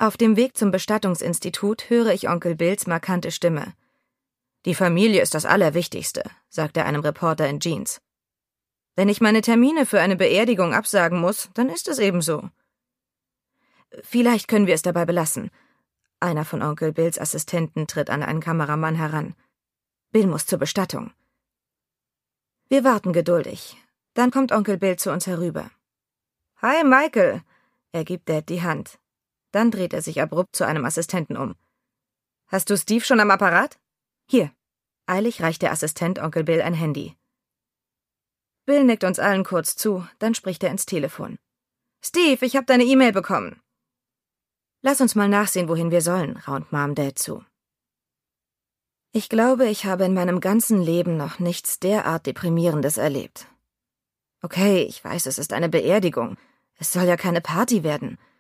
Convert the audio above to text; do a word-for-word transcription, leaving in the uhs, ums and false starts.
Auf dem Weg zum Bestattungsinstitut höre ich Onkel Bills markante Stimme. »Die Familie ist das Allerwichtigste«, sagt er einem Reporter in Jeans. »Wenn ich meine Termine für eine Beerdigung absagen muss, dann ist es eben so.« »Vielleicht können wir es dabei belassen.« Einer von Onkel Bills Assistenten tritt an einen Kameramann heran. »Bill muss zur Bestattung.« Wir warten geduldig. Dann kommt Onkel Bill zu uns herüber. »Hi, Michael«, er gibt Dad die Hand. Dann dreht er sich abrupt zu einem Assistenten um. »Hast du Steve schon am Apparat?« »Hier.« Eilig reicht der Assistent Onkel Bill ein Handy. Bill nickt uns allen kurz zu, dann spricht er ins Telefon. »Steve, ich habe deine E-Mail bekommen.« »Lass uns mal nachsehen, wohin wir sollen«, raunt Mom Dad zu. Ich glaube, ich habe in meinem ganzen Leben noch nichts derart Deprimierendes erlebt. Okay, ich weiß, es ist eine Beerdigung. Es soll ja keine Party werden.